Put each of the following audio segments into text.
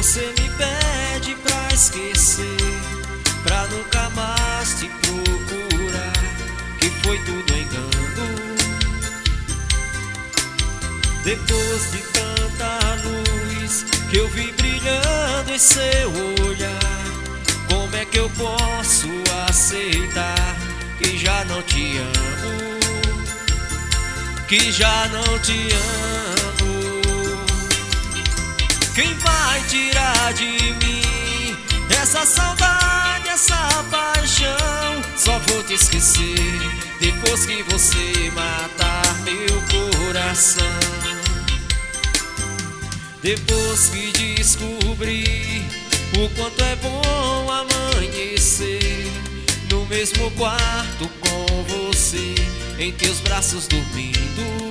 Você me pede pra esquecer, pra nunca mais te procurar, que foi tudo engano. Depois de tanta luz que eu vi brilhando em seu olhar, como é que eu posso aceitar que já não te amo, que já não te amo? Quem vai tirar de mim essa saudade, essa paixão? Só vou te esquecer depois que você matar meu coração. Depois que descobri o quanto é bom amanhecer no mesmo quarto com você, em teus braços dormindo,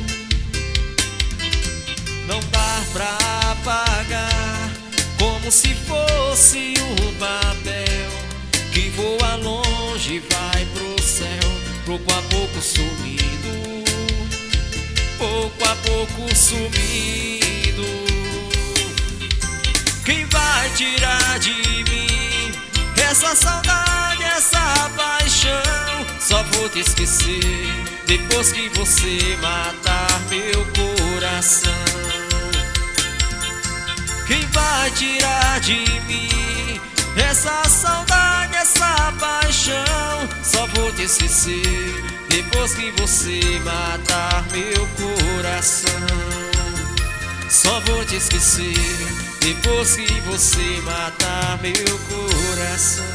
não dá pra apagar, como se fosse um papel que voa longe e vai pro céu, pouco a pouco sumindo, pouco a pouco sumindo. Quem vai tirar de mim essa saudade, essa paixão? Só vou te esquecer depois que você matar meu coração. Quem vai tirar de mim essa saudade, essa paixão? Só vou te esquecer depois que você matar meu coração. Só vou te esquecer depois que você matar meu coração.